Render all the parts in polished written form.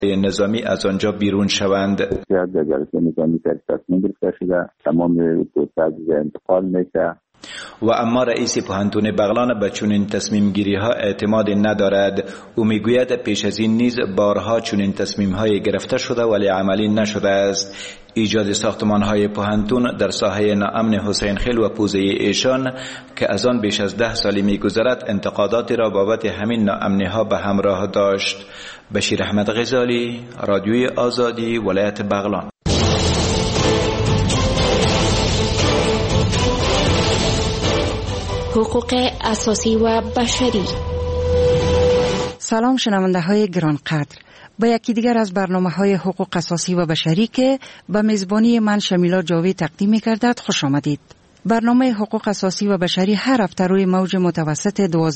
نظامی از آنجا بیرون شوند. در جلسه نظامی تصمیم گرفته شده تمام پروسه انتقال میشه و اما رئیس پوهنتون بغلان به چنین تصمیم گیری ها اعتماد ندارد. او میگوید پیش از این نیز بارها چنین تصمیم های گرفته شده ولی عملی نشده است. ایجاد ساختمان های پوهنتون در ساحه ناامن حسین خیل و پوزه ایشان که از آن بیش از 10 سالی میگذرد انتقاداتی را بابت همین ناامنی ها به همراه داشت. بشیر احمد غزالی، رادیوی آزادی، ولایت بغلان. حقوق اساسی و بشری. سلام شنونده های گرانقدر، با یکی دیگر از برنامه های حقوق اساسی و بشری که به میزبانی من شمیلا جاوی تقدیم می گردد خوش آمدید. برنامه حقوق اساسی و بشری هر هفته روی موج متوسط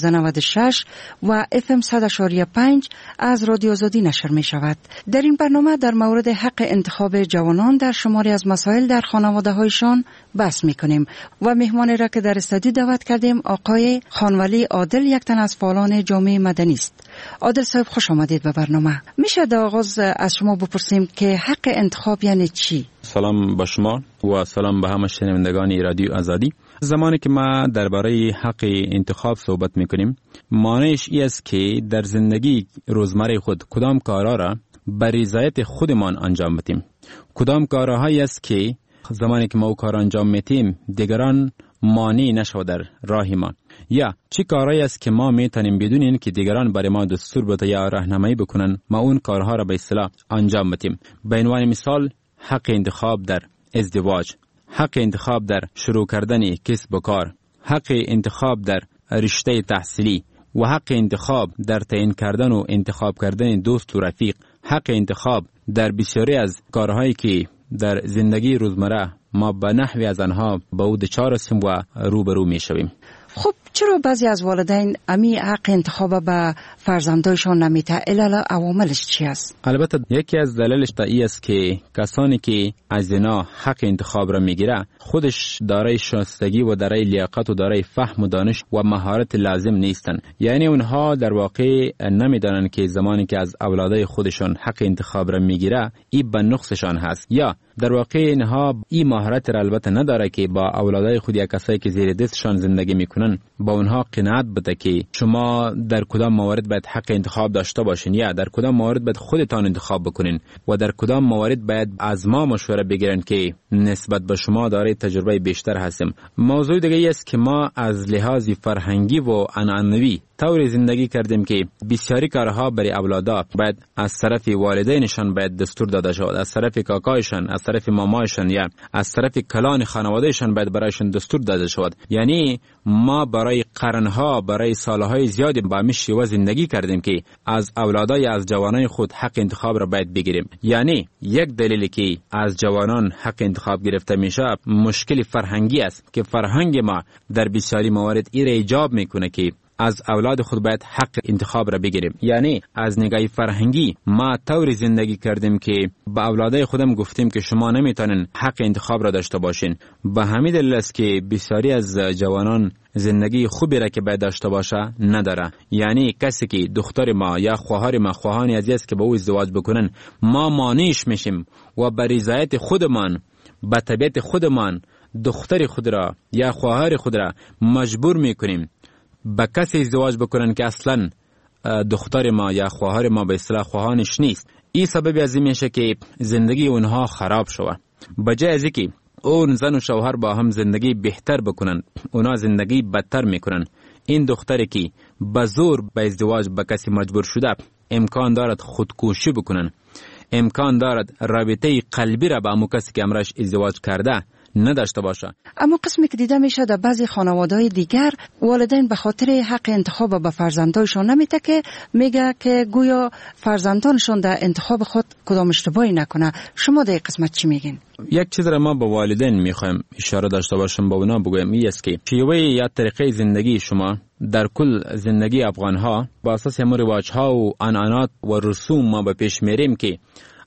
1296 و FM 100.5 از رادیو آزادی نشر می شود. در این برنامه در مورد حق انتخاب جوانان در شماری از مسائل در خانواده هایشان بحث می کنیم و مهمانی را که در استودیو دعوت کردیم آقای خانولی عادل، یک تن از فعالان جامعه مدنی است. عادل صاحب خوش آمدید به برنامه. میشه در آغاز از شما بپرسیم که حق انتخاب یعنی چی؟ سلام به شما و سلام به همه شنوندگان رادیو آزادی. زمانی که ما درباره حق انتخاب صحبت میکنیم معنیش این است که در زندگی روزمره خود کدام کارها را به رضایت خودمان انجام بدیم، کدام کارهایی است که زمانی که ما او کار انجام میتیم دیگران مانع نشود در راه ما، یا چی کارهایی است که ما میتونیم بدون این که دیگران برای ما دستور بده یا راهنمایی بکنن ما اون کارها را به اصطلاح انجام بدیم. به عنوان مثال حق انتخاب در ازدواج، حق انتخاب در شروع کردن کسب و کار، حق انتخاب در رشته تحصیلی و حق انتخاب در تعیین کردن و انتخاب کردن دوست و رفیق، حق انتخاب در بسیاری از کارهایی که در زندگی روزمره ما به نحوی از آنها به او دچار هستیم و روبرو می شویم. خب چرا بعضی از والدین امی حق انتخاب به فرزندایشان نمیده؟ علل عواملش چی است؟ البته یکی از دلایلش این است که کسانی که از اینا حق انتخاب را میگیره خودش دارای شایستگی و دارای لیاقت و دارای فهم و دانش و مهارت لازم نیستن. یعنی اونها در واقع نمیدانن که زمانی که از اولادای خودشان حق انتخاب را میگیره این به نقصشان هست، یا در واقع اینها این مهارت را البته نداره که با اولادای خود یا کسایی که زیر دستشان زندگی میکنن با اونها قناعت بده که شما در کدام موارد باید حق انتخاب داشته باشین یا در کدام موارد باید خودتان انتخاب بکنین و در کدام موارد باید از ما مشوره بگیرن که نسبت به شما دارای تجربه بیشتر هستیم. موضوع دیگه ای است که ما از لحاظ فرهنگی و عنعنوی طوری زندگی کردیم که بسیاری کارها برای اولادا باید از طرف والدینشان باید دستور داده شود، از طرف کاکایشان، از طرف مامایشان یا از طرف کلان خانوادهشان باید برایشان دستور داده شود. یعنی ما برای قرنها، برای سالهای زیادی با همین شیوه زندگی کردیم که از اولادا یا از جوانان خود حق انتخاب را باید بگیریم. یعنی یک دلیلی که از جوانان حق انتخاب گرفته میشه مشکل فرهنگی است که فرهنگ ما در بسیاری موارد این را ایجاب میکنه که از اولاد خود باید حق انتخاب را بگیریم. یعنی از نگاه فرهنگی ما طوری زندگی کردیم که با اولادای خودم گفتیم که شما نمیتونین حق انتخاب را داشته باشین. به همین دلیل است که بسیاری از جوانان زندگی خوبی را که باید داشته باشه نداره. یعنی کسی که دختر ما یا خواهر ما خواهانی عزیز است که با او ازدواج بکنن ما مانعش میشیم و به رضایت خودمان به طبیعت خودمان دختر خود را یا خواهر خود را مجبور میکنیم با کسی ازدواج بکنن که اصلا دختر ما یا خواهر ما به اصطلاح خواهانش نیست. این سبب از این میشه که زندگی اونها خراب شود. بجای از اینکه اون زن و شوهر با هم زندگی بهتر بکنن اونا زندگی بدتر میکنن. این دختری که به زور به ازدواج با کسی مجبور شده امکان دارد خودکشی بکنن، امکان دارد رابطه قلبی را با همون کسی که امرش ازدواج کرده نداشته باشه. اما قسمی که دیده میشه در بعضی خانواده‌های دیگر والدین به خاطر حق انتخاب به فرزندانشان نمیده که میگه که گویا فرزندانشان در انتخاب خود کدام اشتباهی نکنه. شما در این قسمت چی میگین؟ یک چیز را ما با والدین میخوایم اشاره داشته باشم با اونا بگویم این است که شیوه یا طریقه زندگی شما در کل زندگی افغانها با اساس هم رواج‌ها و عنعنات و رسوم ما به پیش میریم که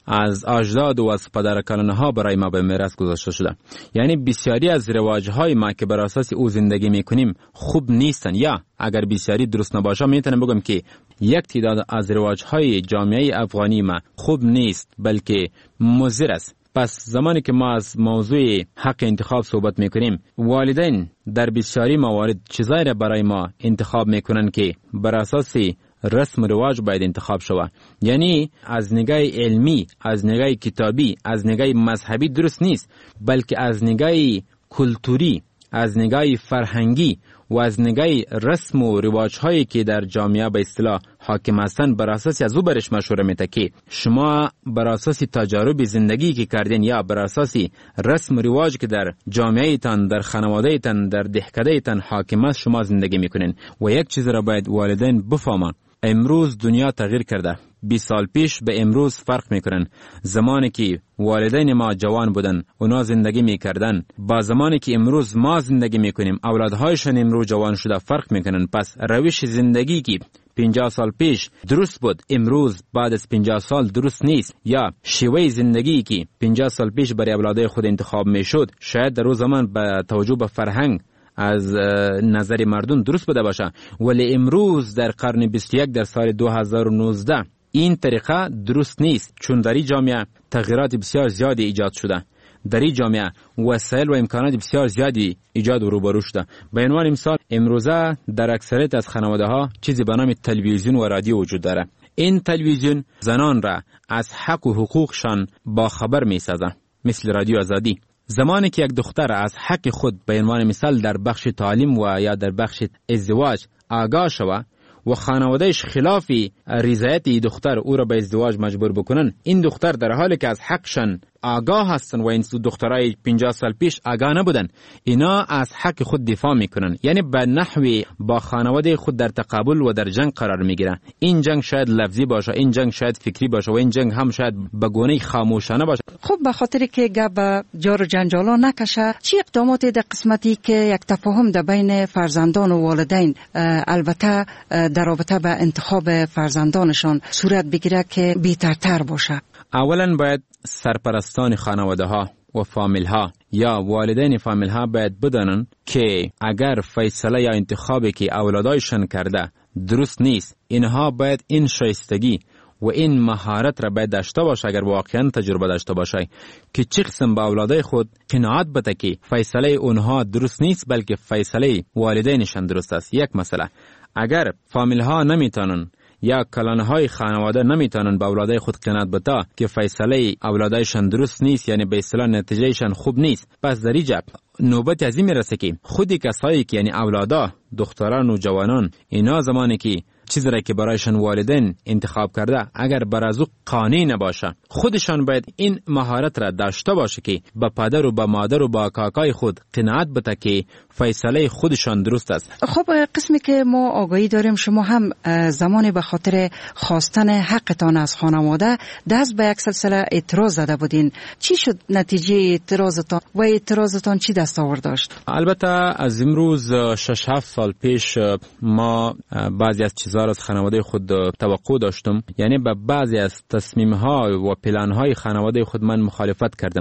از اجداد و از پدرکلانها برای ما به میراث گذاشته شده. یعنی بسیاری از رواجهای ما که بر اساس او زندگی میکنیم خوب نیستن، یا اگر بسیاری درست نباشه میتونم بگم که یک تعداد از رواجهای جامعه افغانی ما خوب نیست بلکه مضر است. پس زمانی که ما از موضوع حق انتخاب صحبت میکنیم، والدین در بسیاری موارد چیزایی را برای ما انتخاب میکنن که بر اساس رسم و رواج باید انتخاب شود. یعنی از نگاه علمی، از نگاه کتابی، از نگاه مذهبی درست نیست، بلکه از نگاه کلتوری، از نگاه فرهنگی و از نگاه رسم و رواج هایی که در جامعه به اصطلاح حاکم هستند بر اساس از او برش مشوره میده که شما بر اساس تجارب زندگی که کردین یا بر اساس رسم و رواج که در جامعه تان، در خانواده تان، در دهکده تان حاکم است شما زندگی میکنین. و یک چیز را باید والدین بفهمن، امروز دنیا تغییر کرده. 20 سال پیش به امروز فرق میکنن. زمانی که والدین ما جوان بودن اونا زندگی میکردن با زمانی که امروز ما زندگی میکنیم اولادهایشان امروز جوان شده فرق میکنن. پس روش زندگی که 50 سال پیش درست بود امروز بعد از 50 سال درست نیست، یا شیوه زندگی که 50 سال پیش برای اولادای خود انتخاب میشد شاید در روز زمان به توجه به فرهنگ از نظر مردم درست بوده باشه، ولی امروز در قرن 21 در سال 2019 این طریقه درست نیست، چون در این جامعه تغییرات بسیار زیادی ایجاد شده. در این جامعه وسایل و امکانات بسیار زیادی ایجاد و روبرو شده. به عنوان مثال امروزه در اکثریت از خانواده ها چیزی به نام تلویزیون و رادیو وجود داره. این تلویزیون زنان را از حق و حقوقشان با خبر می سازه، مثل رادیو آزادی. زمانی که یک دختر از حق خود به عنوان مثال در بخش تعلیم و یا در بخش ازدواج آگاه شود و خانوادهش خلاف رضایت دختر او را به ازدواج مجبور بکنن، این دختر در حالی که از حقشان آگاه هستن و این دخترای 50 سال پیش آگاه نبودن، اینا از حق خود دفاع میکنن، یعنی به نحوی با خانواده خود در تقابل و در جنگ قرار میگیرن. این جنگ شاید لفظی باشه، این جنگ شاید فکری باشه و این جنگ هم شاید به گونه خاموشانه باشه. خب به خاطر که گپ جار و جنجالا نکشه، چی اقدامات در قسمتی که یک تفاهم در بین فرزندان و والدین البته در رابطه به انتخاب فرزندانشان صورت بگیره که بهترتر باشه؟ اولا باید سرپرستان خانواده ها و فامیل ها یا والدین فامیل ها باید بدانن که اگر فیصله یا انتخابی که اولادایشان کرده درست نیست، اینها باید این شایستگی و این مهارت را باید داشته باشه، اگر واقعا تجربه داشته باشه که چه قسم با اولادای خود قناعت بده که فیصله اونها درست نیست بلکه فیصله والدینشان درست است. یک مسئله، اگر فامیل ها نمیتونن یا کلانهای خانواده نمیتونن با اولادای خود قناعت بده که فیصله اولادایشان درست نیست، یعنی به اصطلاح نتیجهشان خوب نیست، پس در اینجا نوبت از این میرسه که خودی کسایی که یعنی اولادا، دختران و جوانان، اینا زمانی که چیزی را که برایشان والدین انتخاب کرده اگر بر از او قانع نباشه، خودشان باید این مهارت را داشته باشه که با پدر و با مادر و با کاکای خود قناعت بده که فیصله خودشان درست است. خب قسمی که ما آگاهی داریم شما هم زمانی به خاطر خواستن حقتان از خانواده دست به یک سلسله اعتراض زده بودین. چی شد نتیجه اعتراضتان و اعتراضتان چی دستاورد داشت؟ البته از امروز 6-7 سال پیش ما بعضی از چیزها از خانواده خود توقع داشتم، یعنی به بعضی از تصمیم‌ها و پلان‌های خانواده خود من مخالفت کردم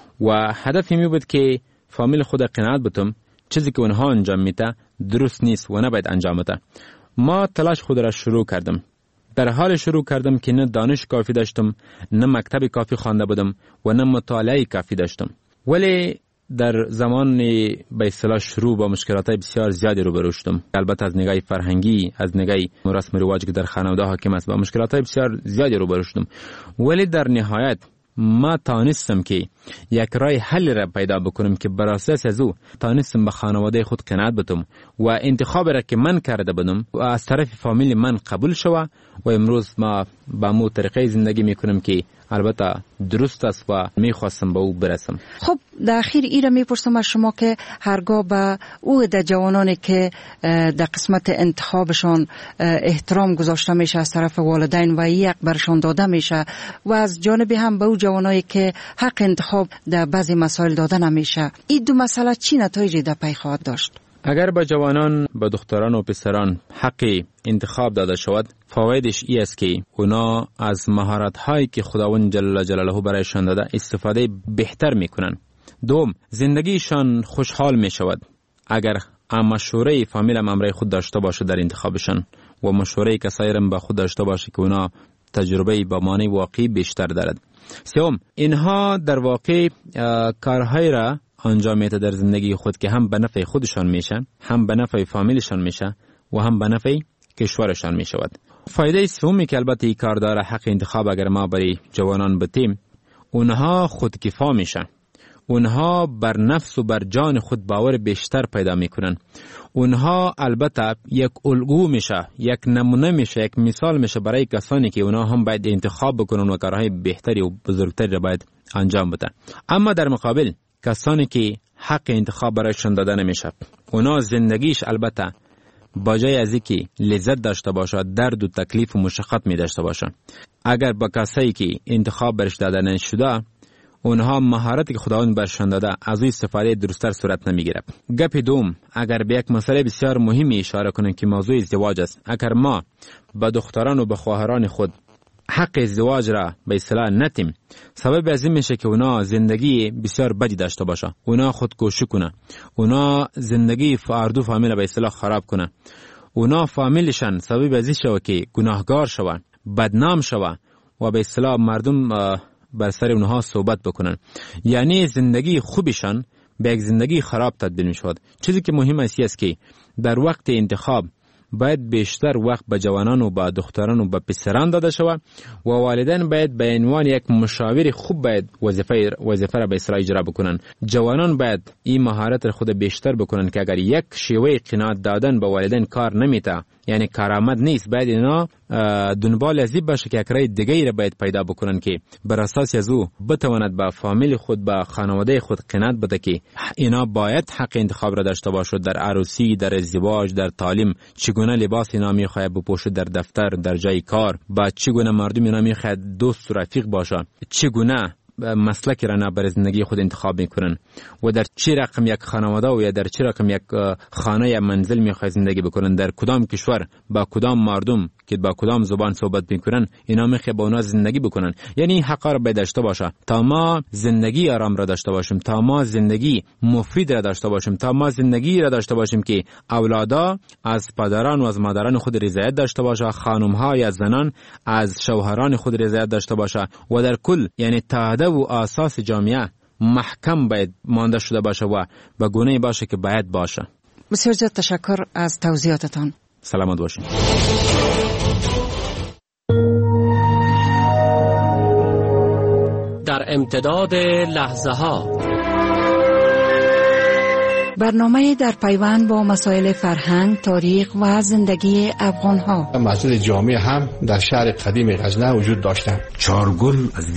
و هدفی می بود که فامیل خود قناعت بتم چیزی که اونها انجام میده درست نیست و نباید انجام بده. ما تلاش خود را شروع کردم. در حال شروع کردم که نه دانش کافی داشتم، نه مکتب کافی خوانده بودم و نه مطالعه کافی داشتم، ولی در زمان به اصطلاح شروع با مشکلات بسیار زیادی روبرو شدم. البته از نگاه فرهنگی، از نگاه رسم و رواج که در خانواده حاکم است با مشکلات بسیار زیادی روبرو شدم، ولی در نهایت ما تانستم که یک راه حل را پیدا بکنم که بر اساس از او تانستم به خانواده خود قناعت بدم و انتخاب را که من کرده بودم و از طرف فامیل من قبول شود و امروز ما با مو طریقه زندگی میکنم که البته درست است و میخواستم به او برسم. خب در اخیر ایره میپرسم از شما که هرگاه به او در جوانانی که در قسمت انتخابشان احترام گذاشته میشه از طرف والدین و یک برشان داده میشه و از جانبی هم به او جوانایی که حق انتخاب در بعضی مسائل داده نمیشه، این دو مسئله چی نتایجی در پی خواهد داشت؟ اگر به جوانان، به دختران و پسران حق انتخاب داده شود، فوایدش ای است که اونا از مهارت هایی که خداوند جل جلاله برایشان داده استفاده بهتر میکنن. دوم، زندگیشان خوشحال می شود اگر مشوره فامیل امره خود داشته باشه در انتخابشان و مشوره کسایی را به خود داشته باشه که اونا تجربه با معنی واقعی بیشتر دارد. سوم، اینها در واقع کارهایی را انجام میده در زندگی خود که هم به نفع خودشان میشه، هم به نفع فامیلشان میشه و هم به نفع کشورشان میشود. فایده سومی که البته این کار داره حق انتخاب اگر ما برای جوانان بتیم، اونها خودکفا میشن، اونها بر نفس و بر جان خود باور بیشتر پیدا میکنن، اونها البته یک الگو میشه، یک نمونه میشه، یک مثال میشه برای کسانی که اونها هم باید انتخاب بکنن و کارهای بهتری و بزرگتری را باید انجام بدن. اما در مقابل کسانی که حق انتخاب برایشان داده نمیشه، اونا زندگیش البته با جای از اینکه لذت داشته باشه درد و تکلیف و مشقت می داشته باشه. اگر با کسایی که انتخاب برش داده نشده، اونها مهارتی که خداوند برشان داده از او استفاده درستر صورت نمیگیره. گپ دوم، اگر به یک مسئله بسیار مهمی اشاره کنیم که موضوع ازدواج است. اگر ما به دختران و به خواهران خود حق ازدواج را به اصطلاح نتیم، سبب از این میشه که اونا زندگی بسیار بدی داشته باشه، اونا خودکشی کنه، اونا زندگی فردو فامیل به اصطلاح خراب کنه، اونا فامیلشان سبب از این شوه که گناهگار شوه، بدنام شوه و به اصطلاح مردم بر سر اونها صحبت بکنن. یعنی زندگی خوبشان به یک زندگی خراب تبدیل می شود. چیزی که مهم است که در وقت انتخاب باید بیشتر وقت به جوانان و به دختران و به پسران داده شود و والدین باید به عنوان یک مشاور خوب باید وظیفه را به اصطلاح اجرا بکنن. جوانان باید این مهارت را خود بیشتر بکنن که اگر یک شیوه قناعت دادن به والدین کار نمیته، یعنی کارآمد نیست، باید اینا دنبال از این باشه که یک راه دیگه را باید پیدا بکنن که بر اساس از او بتواند به فامیل خود، به خانواده خود قناعت بده که اینا باید حق انتخاب را داشته باشد در عروسی، در ازدواج، در تعلیم، چگونه لباس اینا میخواهد بپوشد در دفتر، در جای کار، با چگونه مردم اینا میخواهد دوست و رفیق باشه، چگونه مسلکی را برای زندگی خود انتخاب میکنن و در چه رقم یک خانواده و یا در چه رقم یک خانه یا منزل میخواد زندگی بکنن، در کدام کشور با کدام مردم که با کدام زبان صحبت میکنن، اینا میخواد با اونا زندگی بکنن. یعنی حق را باید داشته باشه تا ما زندگی آرام را داشته باشیم، تا ما زندگی مفید را داشته باشیم، تا ما زندگی را داشته باشیم که اولادا از پدران و از مادران خود رضایت داشته باشه، خانم ها یا زنان از شوهران خود رضایت داشته باشه و در کل یعنی تعهد و اساس جامعه محکم باید مانده شده باشه و به گونه باشه که باید باشه. بسیار زیاد تشکر از توضیحاتتان. سلامت باشین. در امتداد لحظه ها برنامه در پیوند با مسائل فرهنگ، تاریخ و زندگی افغان‌ها. مسجد جامع هم در شهر قدیم غزنه وجود داشتند. چارگل از